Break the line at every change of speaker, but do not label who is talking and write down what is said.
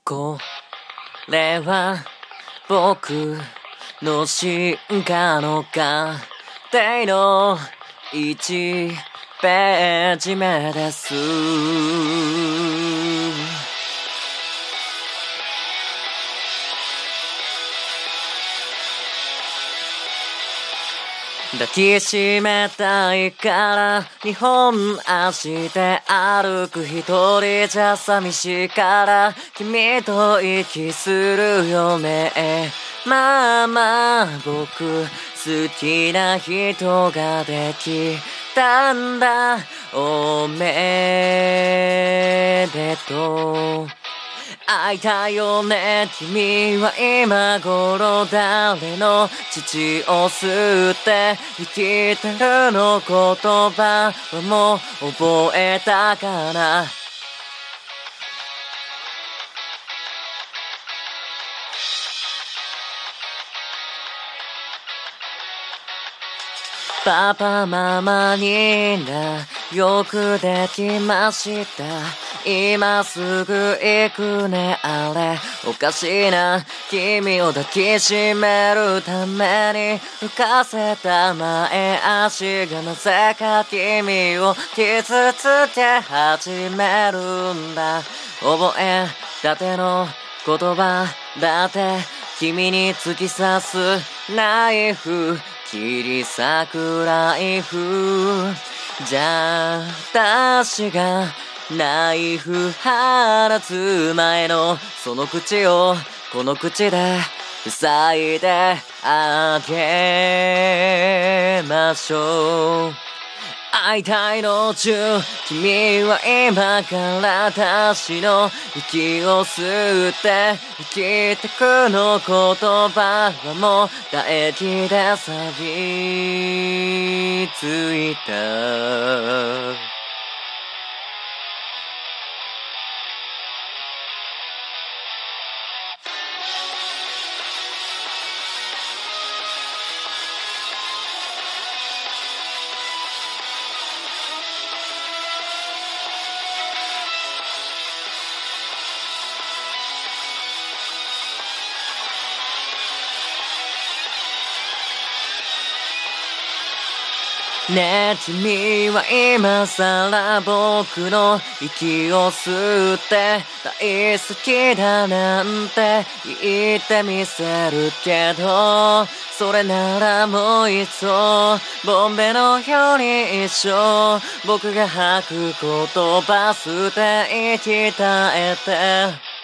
これは僕の進化の過程の1ページ目です。抱きしめたいから2本足で歩く一人じゃ寂しいから君と息するよね。まあまあ僕好きな人ができたんだ。おめでとう。会いたいよね。君は今頃誰の父を吸って生きてるの。言葉はもう覚えたかな。パパママになよくできました。今すぐ行くね。あれおかしいな。君を抱きしめるために浮かせた前足がなぜか君を傷つけ始めるんだ。覚えたての言葉だって君に突き刺すナイフ切り裂くライフ。じゃあ私がナイフ放つ前のその口をこの口で塞いであげましょう。会いたいの中君は今から私の息を吸って生きてくの。言葉はもう唾液で錆びついた。ねえ君は今さら僕の息を吸って大好きだなんて言ってみせるけど、それならもう一度ボンベのように一生僕が吐く言葉捨て息絶えて